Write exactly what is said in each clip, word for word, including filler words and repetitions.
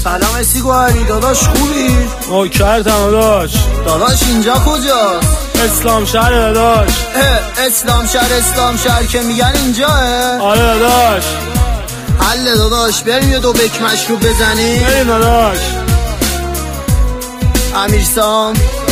سلام اسیگوهری داداش، خوبی؟ نوکرتم داداش. داداش اینجا کجاست؟ اسلام شهر داداش. اسلام شهر اسلام شهر که میگن اینجاه؟ آره داداش. حله داداش، بریم یه دو بک مشروب بزنیم. بریم داداش. امیرسام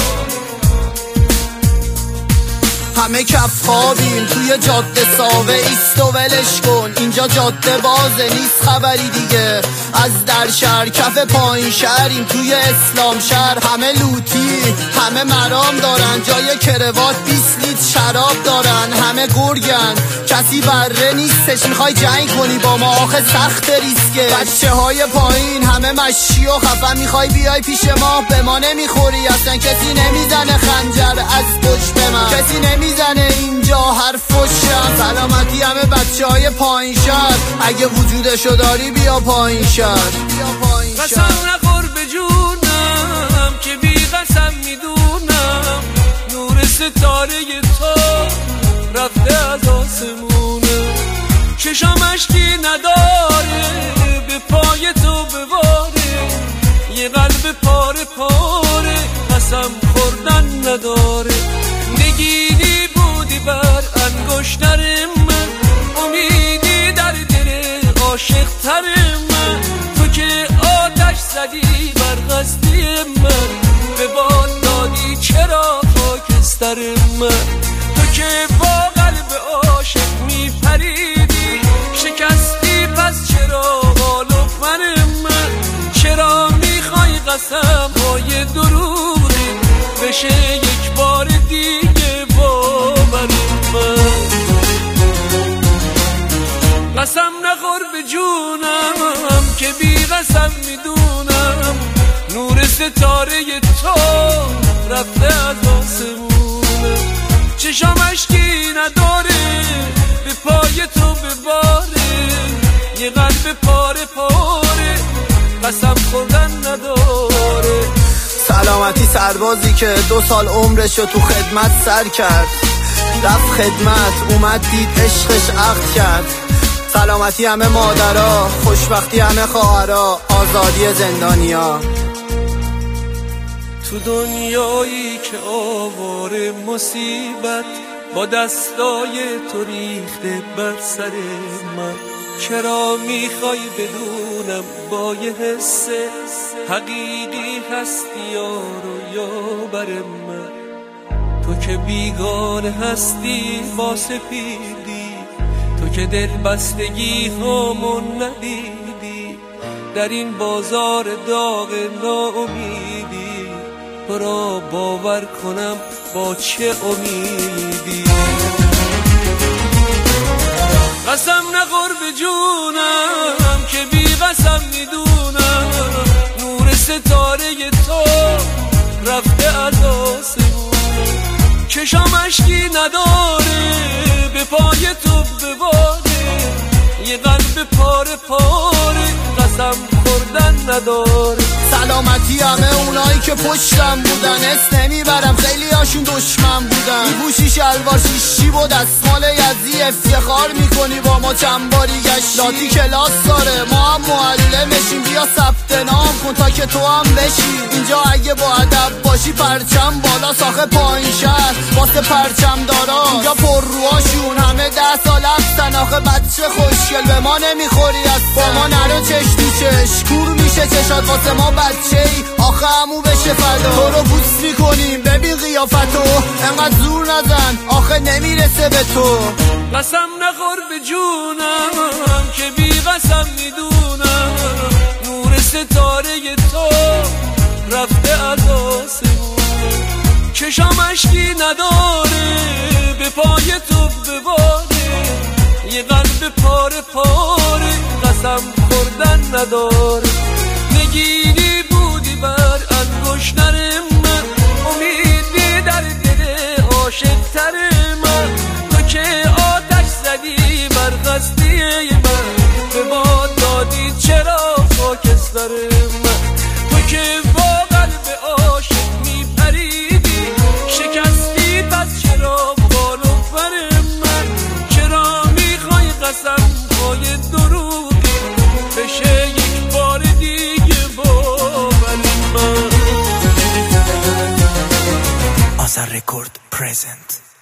همه کف خوابیم توی جاده ساوه، ایست و ولش کن، اینجا جاده بازه نیست خبری دیگه. از در شهر کف پایین شهریم توی اسلام شهر، همه لوتی همه مرام دارن، جای کروات بیست لیتر شراب دارن، همه گرگن کسی بره نیستش. میخوای جنگ کنی با ما آخه سخت ریسکه، بچه های پایین همه مشی و خفن، میخوای بیای پیش ما به ما نمیخوری اصلا، کسی نمیزنه خنجر از پشت من، کسی نمیزنه اینجا حرف وشم. سلامتی همه بچه های پایین شهر، اگه وجودشو داری بیا پایین شهر. قسم نخور به جونم که بی قسم میدونم، نور ستاره تو رفته از آسمونه، چشم اشکی نداره به پای تو بواره، یه قلب پاره پاره قسم خوردن نداره. نگینی بودی بر انگشتر من، امیدی در دل عاشق تر من، تو که آتش زدی بر قصدی من، به باد دادی چرا خاکستر من، تو که با قلب عاشق میپریدی شکستی پس چرا غالب من من، چرا میخوای قسم های دروغی بشه یک بار دیگه باور من. قسم نخور به جونم که بی قسم میدونم، نور ستاره تو رفته از آسمونه، چشم اشکی نداره به پای تو بباره، یه قلب پاره پاره قسم خوردن نداره. سلامتی سربازی که دو سال عمرشو تو خدمت سر کرد، رفت خدمت اومد دید عشقش عقد کرد. سلامتی همه مادرها، خوشبختی همه خواهرها، آزادی زندانیا. تو دنیایی که آواره مصیبت با دستای تو ریخته بر سر من، چرا میخوای بدونم با یه حس حقیقی هستی یارو یا بر من، تو که بیگانه هستی با سپیدی، تو که دل بستگی همون ندیدی، در این بازار داغ ناامیدی تو را باور کنم با چه امیدی. قسم نخور به جونم که بی قسم میدونم، نور ستاره تو رفته از آسمونه، چشم اشکی نداره به پای تو بباره، یه قلب پاره پاره قسم خوردن نداره. سلامتی همه اونایی که پشتم بودن، اسم نمیبرم خیلی هاشون دشمن بودن، میپوشی شلوار شیشی و دستمال یزی، افتخار میکنی با ما چند باری گشتی، لاتی کلاس داره ما هم معلمشیم، بیا ثبت نام کن تا که تو هم بشی اینجا، اگه با ادب باشی پرچم بالا ساخه پایین شهر واسه پرچم دارا، اینجا پر روهاشون همه ده سال هستن، آخه بچه خوشگل به ما نمیخوری از با ما نرو چش تو چش، کور میشه چشات واسه ما بچه ای، آخه همو بشه فردا، تو رو بوس میکنیم ببین قیافتو، انقدر زور نزن آخه نمیرسه به تو. قسم نخور به جونم که بی قسم میدونم، نور ستاره تو رفته از آسمونه، چشم اشکی نداره به پای تو بباره، یه قلب پاره پاره قسم خوردن نداره. نگینی بودی بر انگشتر من، امیدی در دل عاشق تر من، تو که آتش زدی بر قصدی من، به باد دادی چرا خاکستر من، تو که با قلب عاشق میپریدی شکستی پس چرا بالو بر من، چرا میخوای قسم های دروغی بشه یک بار دیگه با نظر رکورد پرزنت.